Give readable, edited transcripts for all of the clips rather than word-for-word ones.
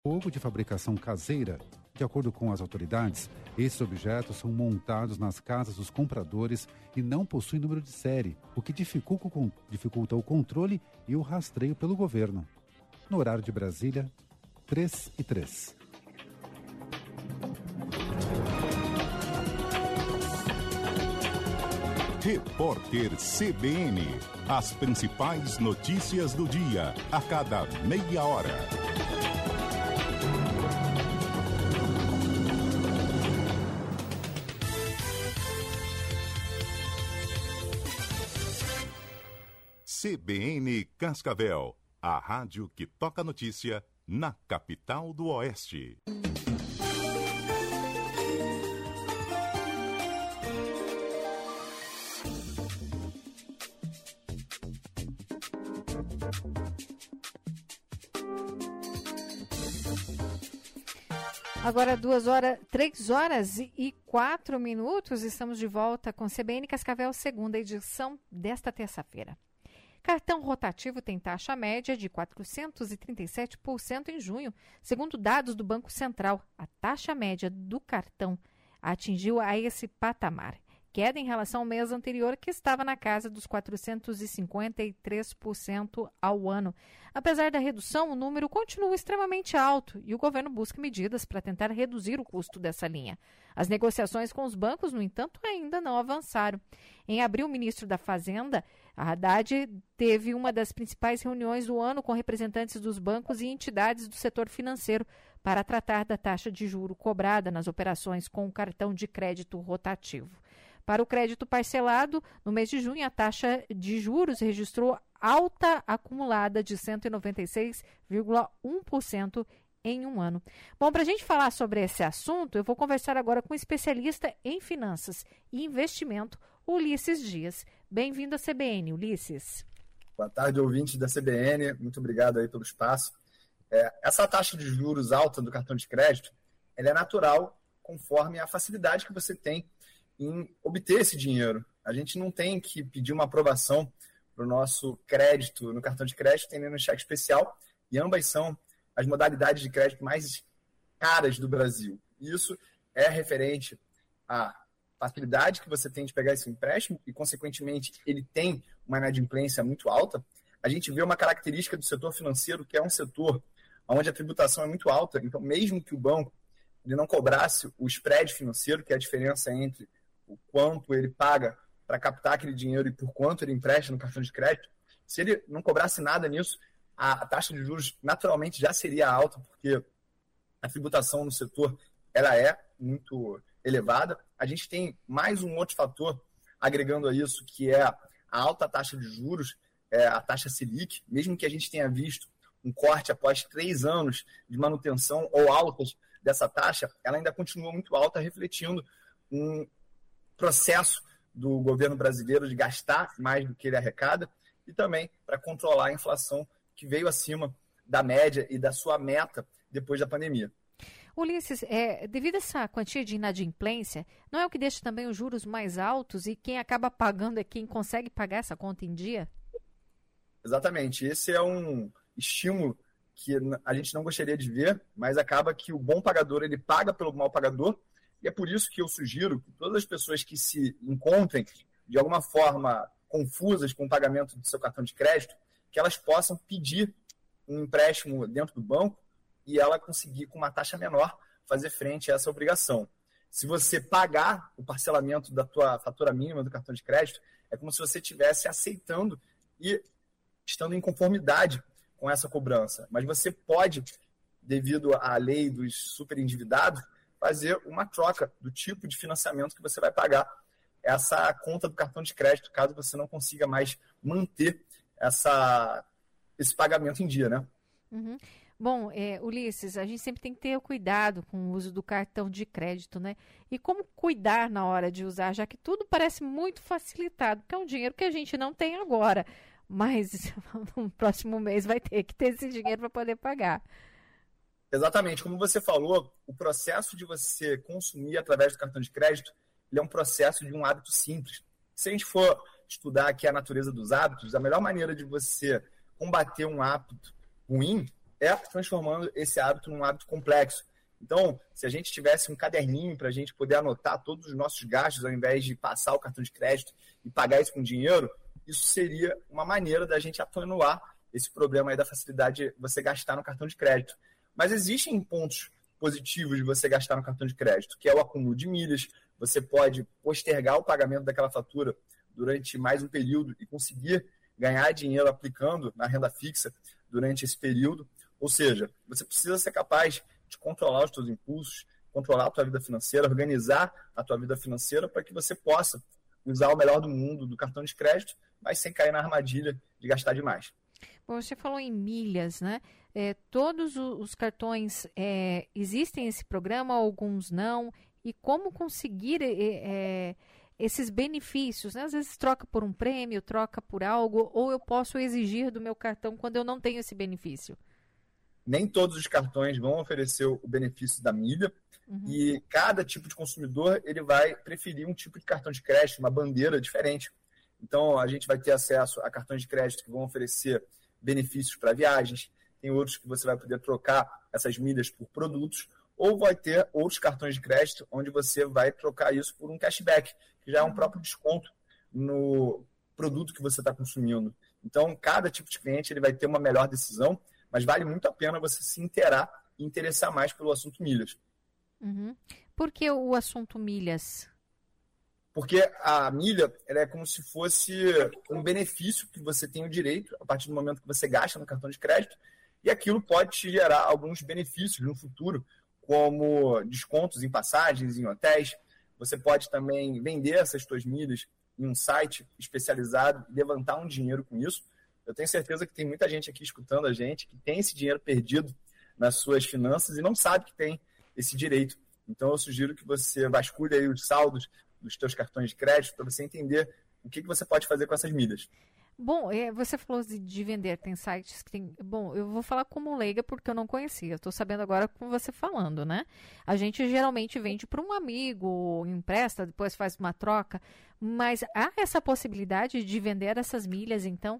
Fogo de fabricação caseira. De acordo com as autoridades, esses objetos são montados nas casas dos compradores e não possuem número de série, o que dificulta o controle e o rastreio pelo governo. No horário de Brasília, 3:03. Repórter CBN. As principais notícias do dia, a cada meia hora. CBN Cascavel, a rádio que toca notícia na capital do Oeste. Agora 3 horas e 4 minutos, estamos de volta com CBN Cascavel, segunda edição desta terça-feira. Cartão rotativo tem taxa média de 437% em junho, segundo dados do Banco Central. A taxa média do cartão atingiu a esse patamar, queda em relação ao mês anterior, que estava na casa dos 453% ao ano. Apesar da redução, o número continua extremamente alto e o governo busca medidas para tentar reduzir o custo dessa linha. As negociações com os bancos, no entanto, ainda não avançaram. Em abril, o ministro da Fazenda, Haddad, teve uma das principais reuniões do ano com representantes dos bancos e entidades do setor financeiro para tratar da taxa de juro cobrada nas operações com o cartão de crédito rotativo. Para o crédito parcelado, no mês de junho, a taxa de juros registrou alta acumulada de 196,1% em um ano. Bom, para a gente falar sobre esse assunto, eu vou conversar agora com um especialista em finanças e investimento, Ulisses Dias. Bem-vindo à CBN, Ulisses. Boa tarde, ouvintes da CBN. Muito obrigado aí pelo espaço. Essa taxa de juros alta do cartão de crédito, ela é natural conforme a facilidade que você tem em obter esse dinheiro. A gente não tem que pedir uma aprovação para o nosso crédito no cartão de crédito, tem no cheque especial, e ambas são as modalidades de crédito mais caras do Brasil. Isso é referente à facilidade que você tem de pegar esse empréstimo e, consequentemente, ele tem uma inadimplência muito alta. A gente vê uma característica do setor financeiro, que é um setor onde a tributação é muito alta. Então, mesmo que o banco ele não cobrasse o spread financeiro, que é a diferença entre o quanto ele paga para captar aquele dinheiro e por quanto ele empresta no cartão de crédito, se ele não cobrasse nada nisso, a taxa de juros naturalmente já seria alta, porque a tributação no setor ela é muito elevada. A gente tem mais um outro fator agregando a isso, que é a alta taxa de juros, a taxa Selic, mesmo que a gente tenha visto um corte após 3 anos de manutenção ou altas dessa taxa, ela ainda continua muito alta, refletindo um processo do governo brasileiro de gastar mais do que ele arrecada e também para controlar a inflação que veio acima da média e da sua meta depois da pandemia. Ulisses, devido a essa quantia de inadimplência, não é o que deixa também os juros mais altos e quem acaba pagando é quem consegue pagar essa conta em dia? Exatamente. Esse é um estímulo que a gente não gostaria de ver, mas acaba que o bom pagador ele paga pelo mal pagador, e é por isso que eu sugiro que todas as pessoas que se encontrem de alguma forma confusas com o pagamento do seu cartão de crédito, que elas possam pedir um empréstimo dentro do banco e ela conseguir, com uma taxa menor, fazer frente a essa obrigação. Se você pagar o parcelamento da tua fatura mínima do cartão de crédito, é como se você estivesse aceitando e estando em conformidade com essa cobrança. Mas você pode, devido à lei dos superendividados, fazer uma troca do tipo de financiamento que você vai pagar essa conta do cartão de crédito, caso você não consiga mais manter esse pagamento em dia, né? Uhum. Bom, Ulisses, a gente sempre tem que ter cuidado com o uso do cartão de crédito, né? E como cuidar na hora de usar, já que tudo parece muito facilitado, porque é um dinheiro que a gente não tem agora, mas no próximo mês vai ter que ter esse dinheiro para poder pagar. Exatamente. Como você falou, o processo de você consumir através do cartão de crédito, ele é um processo de um hábito simples. Se a gente for estudar aqui a natureza dos hábitos, a melhor maneira de você combater um hábito ruim é transformando esse hábito num hábito complexo. Então, se a gente tivesse um caderninho para a gente poder anotar todos os nossos gastos, ao invés de passar o cartão de crédito e pagar isso com dinheiro, isso seria uma maneira da gente atenuar esse problema aí da facilidade de você gastar no cartão de crédito. Mas existem pontos positivos de você gastar no cartão de crédito, que é o acúmulo de milhas. Você pode postergar o pagamento daquela fatura durante mais um período e conseguir ganhar dinheiro aplicando na renda fixa durante esse período. Ou seja, você precisa ser capaz de controlar os seus impulsos, controlar a tua vida financeira, organizar a tua vida financeira para que você possa usar o melhor do mundo do cartão de crédito, mas sem cair na armadilha de gastar demais. Bom, você falou em milhas, né? Todos os cartões existem esse programa, alguns não. E como conseguir esses benefícios, né? Às vezes troca por um prêmio, troca por algo, ou eu posso exigir do meu cartão quando eu não tenho esse benefício? Nem todos os cartões vão oferecer o benefício da milha, e cada tipo de consumidor ele vai preferir um tipo de cartão de crédito, uma bandeira diferente. Então, a gente vai ter acesso a cartões de crédito que vão oferecer benefícios para viagens, tem outros que você vai poder trocar essas milhas por produtos, ou vai ter outros cartões de crédito onde você vai trocar isso por um cashback, que já é um próprio desconto no produto que você está consumindo. Então, cada tipo de cliente ele vai ter uma melhor decisão, mas vale muito a pena você se inteirar e interessar mais pelo assunto milhas. Por que o assunto milhas? Porque a milha ela é como se fosse um benefício que você tem o direito a partir do momento que você gasta no cartão de crédito, e aquilo pode te gerar alguns benefícios no futuro, como descontos em passagens, em hotéis. Você pode também vender essas suas milhas em um site especializado e levantar um dinheiro com isso. Eu tenho certeza que tem muita gente aqui escutando a gente que tem esse dinheiro perdido nas suas finanças e não sabe que tem esse direito. Então, eu sugiro que você vasculhe aí os saldos dos seus cartões de crédito para você entender o que você pode fazer com essas milhas. Bom, você falou de vender, tem sites que tem... Bom, eu vou falar como leiga porque eu não conhecia, estou sabendo agora com você falando, né? A gente geralmente vende para um amigo, empresta, depois faz uma troca, mas há essa possibilidade de vender essas milhas, então?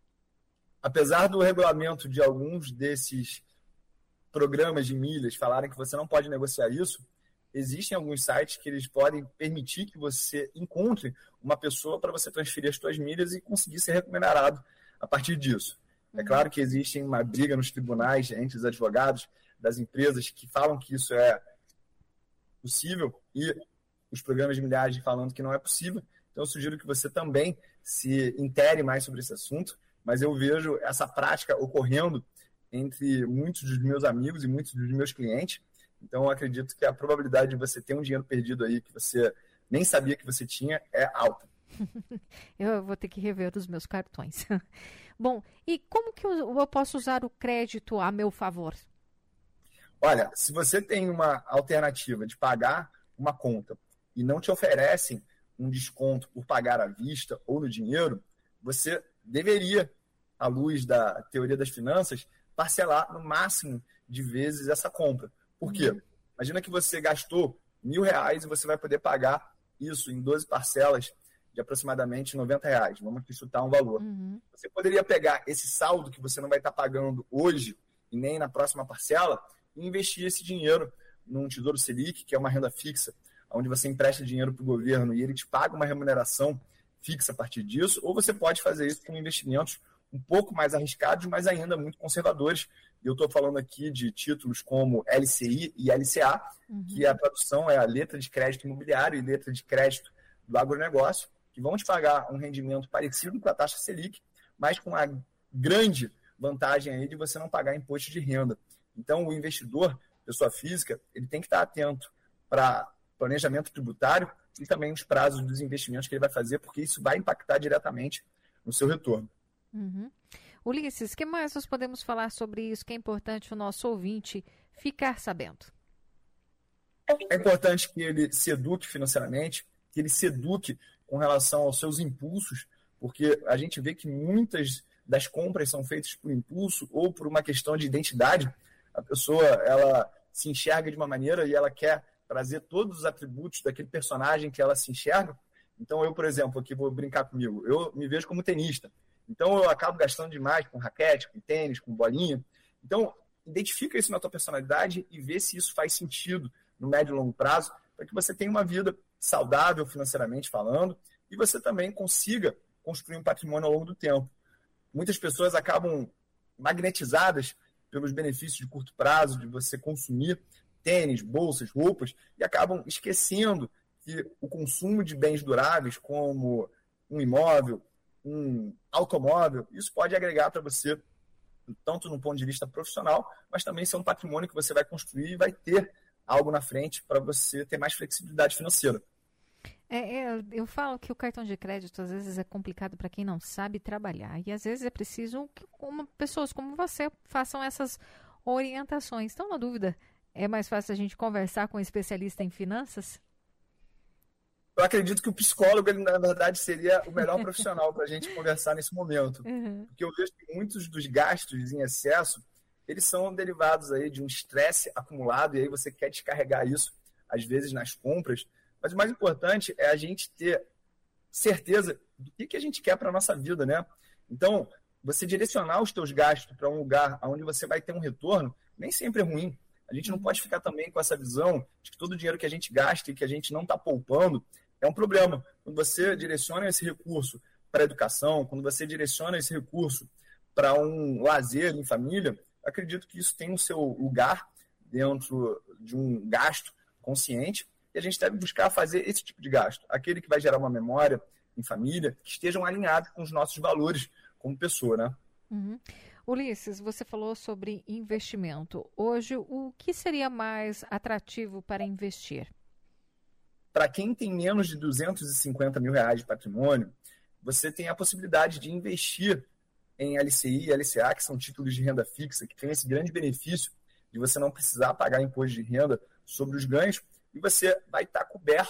Apesar do regulamento de alguns desses programas de milhas falarem que você não pode negociar isso, existem alguns sites que eles podem permitir que você encontre uma pessoa para você transferir as suas milhas e conseguir ser remunerado a partir disso. É claro que existe uma briga nos tribunais entre os advogados das empresas que falam que isso é possível e os programas de milhagem falando que não é possível. Então, eu sugiro que você também se intere mais sobre esse assunto, mas eu vejo essa prática ocorrendo entre muitos dos meus amigos e muitos dos meus clientes. Então, eu acredito que a probabilidade de você ter um dinheiro perdido aí que você nem sabia que você tinha é alta. Eu vou ter que rever os meus cartões. Bom, e como que eu posso usar o crédito a meu favor? Olha, se você tem uma alternativa de pagar uma conta e não te oferecem um desconto por pagar à vista ou no dinheiro, você deveria, à luz da teoria das finanças, parcelar no máximo de vezes essa compra. Por quê? Imagina que você gastou R$1.000 e você vai poder pagar isso em 12 parcelas de aproximadamente R$90. Vamos aqui chutar um valor. Você poderia pegar esse saldo que você não vai estar pagando hoje e nem na próxima parcela e investir esse dinheiro num Tesouro Selic, que é uma renda fixa, onde você empresta dinheiro para o governo e ele te paga uma remuneração fixa a partir disso, ou você pode fazer isso com investimentos um pouco mais arriscados, mas ainda muito conservadores. Eu estou falando aqui de títulos como LCI e LCA, que a tradução é a letra de crédito imobiliário e letra de crédito do agronegócio, que vão te pagar um rendimento parecido com a taxa Selic, mas com a grande vantagem aí de você não pagar imposto de renda. Então, o investidor, pessoa física, ele tem que estar atento para planejamento tributário e também os prazos dos investimentos que ele vai fazer, porque isso vai impactar diretamente no seu retorno. Ulisses, o que mais nós podemos falar sobre isso que é importante o nosso ouvinte ficar sabendo? É importante que ele se eduque financeiramente, que ele se eduque com relação aos seus impulsos, porque a gente vê que muitas das compras são feitas por impulso ou por uma questão de identidade. A pessoa ela se enxerga de uma maneira e ela quer trazer todos os atributos daquele personagem que ela se enxerga. Então, eu, por exemplo, aqui vou brincar comigo, eu me vejo como tenista. Então, eu acabo gastando demais com raquete, com tênis, com bolinha. Então, identifica isso na tua personalidade e vê se isso faz sentido no médio e longo prazo, para que você tenha uma vida saudável financeiramente falando e você também consiga construir um patrimônio ao longo do tempo. Muitas pessoas acabam magnetizadas pelos benefícios de curto prazo, de você consumir tênis, bolsas, roupas, e acabam esquecendo que o consumo de bens duráveis, como um imóvel, um automóvel, isso pode agregar para você, tanto no ponto de vista profissional, mas também ser um patrimônio que você vai construir e vai ter algo na frente para você ter mais flexibilidade financeira. Eu falo que o cartão de crédito às vezes é complicado para quem não sabe trabalhar e às vezes é preciso que pessoas como você façam essas orientações. Então, na dúvida, é mais fácil a gente conversar com um especialista em finanças? Eu acredito que o psicólogo, ele, na verdade, seria o melhor profissional para a gente conversar nesse momento. Porque eu vejo que muitos dos gastos em excesso, eles são derivados aí de um estresse acumulado e aí você quer descarregar isso, às vezes, nas compras. Mas o mais importante é a gente ter certeza do que a gente quer para a nossa vida, né? Então, você direcionar os teus gastos para um lugar onde você vai ter um retorno, nem sempre é ruim. A gente não pode ficar também com essa visão de que todo o dinheiro que a gente gasta e que a gente não está poupando é um problema. Quando você direciona esse recurso para a educação, quando você direciona esse recurso para um lazer em família, acredito que isso tem o seu lugar dentro de um gasto consciente e a gente deve buscar fazer esse tipo de gasto. Aquele que vai gerar uma memória em família, que estejam alinhados com os nossos valores como pessoa, né? Ulisses, você falou sobre investimento. Hoje, o que seria mais atrativo para investir? Para quem tem menos de R$250 mil de patrimônio, você tem a possibilidade de investir em LCI e LCA, que são títulos de renda fixa, que tem esse grande benefício de você não precisar pagar imposto de renda sobre os ganhos, e você vai estar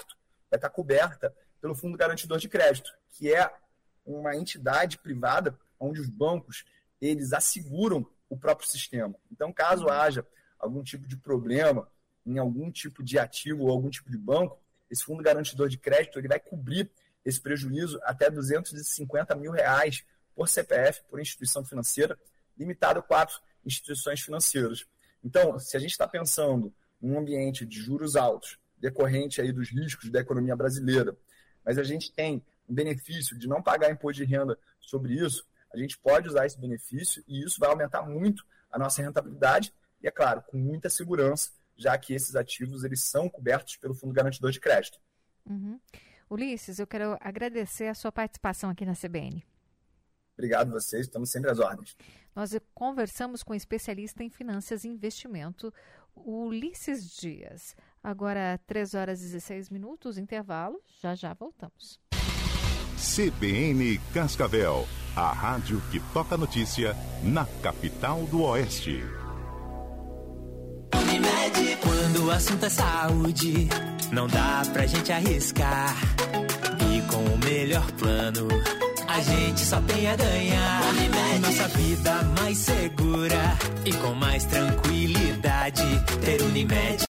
coberta pelo Fundo Garantidor de Crédito, que é uma entidade privada onde os bancos eles asseguram o próprio sistema. Então, caso haja algum tipo de problema em algum tipo de ativo ou algum tipo de banco, esse Fundo Garantidor de Crédito ele vai cobrir esse prejuízo até R$250 mil por CPF, por instituição financeira, limitado a 4 instituições financeiras. Então, se a gente está pensando num ambiente de juros altos, decorrente aí dos riscos da economia brasileira, mas a gente tem o benefício de não pagar imposto de renda sobre isso, a gente pode usar esse benefício e isso vai aumentar muito a nossa rentabilidade e, é claro, com muita segurança, já que esses ativos eles são cobertos pelo Fundo Garantidor de Crédito. Ulisses, eu quero agradecer a sua participação aqui na CBN. Obrigado a vocês, estamos sempre às ordens. Nós conversamos com o especialista em finanças e investimento, Ulisses Dias. Agora, 3h16, intervalo, já voltamos. CBN Cascavel, a rádio que toca notícia na capital do Oeste. Unimed, quando o assunto é saúde, não dá pra gente arriscar. E com o melhor plano, a gente só tem a ganhar. Unimed, nossa vida mais segura e com mais tranquilidade. Ter Unimed